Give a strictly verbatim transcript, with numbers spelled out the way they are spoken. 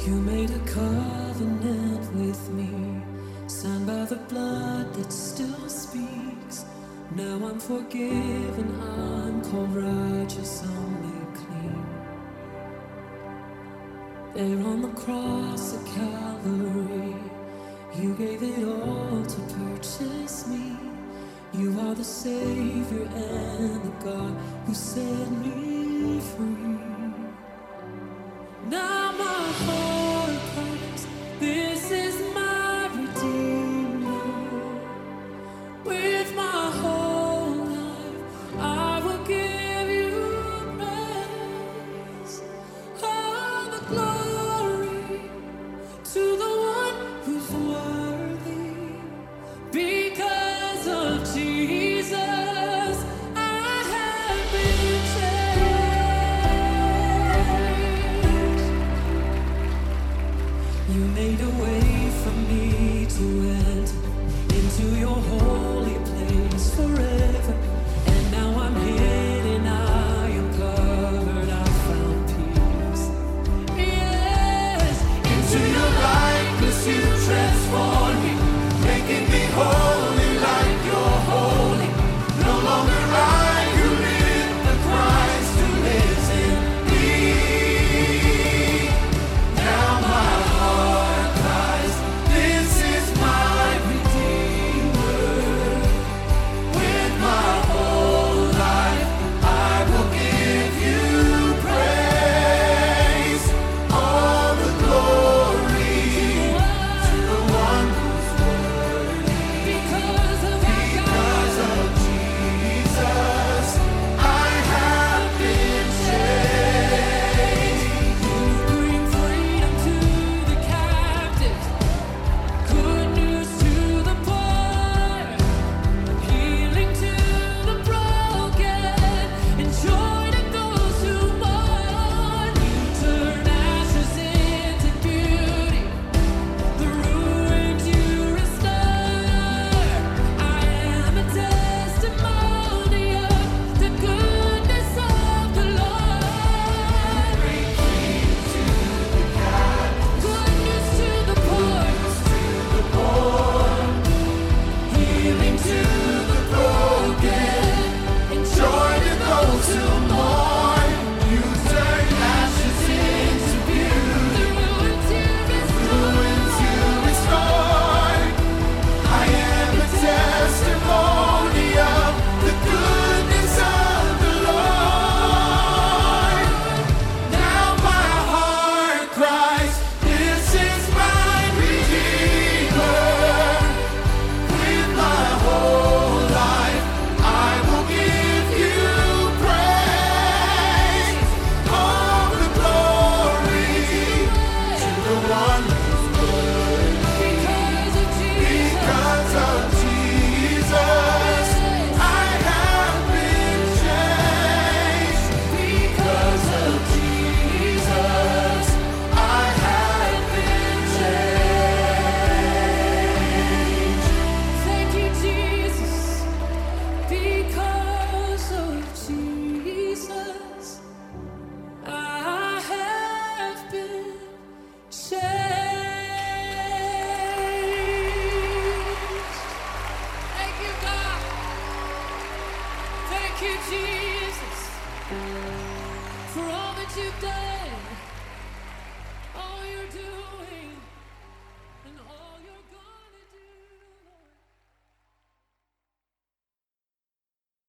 You made a covenant with me, signed by the blood that still speaks. Now I'm forgiven, I'm called righteous, I'm made clean. There on the cross at Calvary, you gave it all to purchase me. You are the Savior and the God who set me free.